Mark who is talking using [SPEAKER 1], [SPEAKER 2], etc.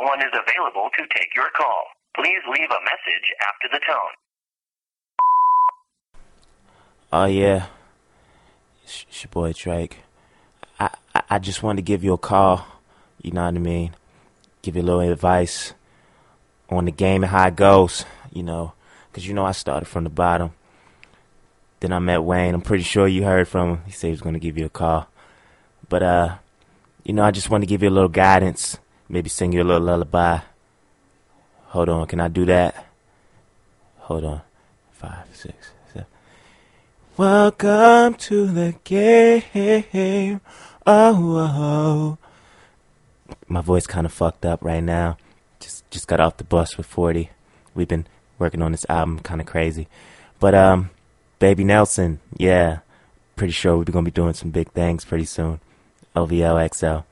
[SPEAKER 1] one is available to take your call. Please leave a message after the tone.
[SPEAKER 2] Oh, yeah. It's your boy Drake. I just wanted to give you a call, you know what I mean? Give you a little advice on the game and how it goes, you know. Because, you know, I started from the bottom. Then I met Wayne. I'm pretty sure you heard from him. He said he was going to give you a call. But, you know, I just want to give you a little guidance. Maybe sing you a little lullaby. Hold on, can I do that? Hold on. 5, 6, 7. Welcome to the game. Oh. My voice kind of fucked up right now. Just got off the bus with 40. We've been working on this album kind of crazy. But, Baby Nelson, yeah. Pretty sure we're going to be doing some big things pretty soon. OVLXL.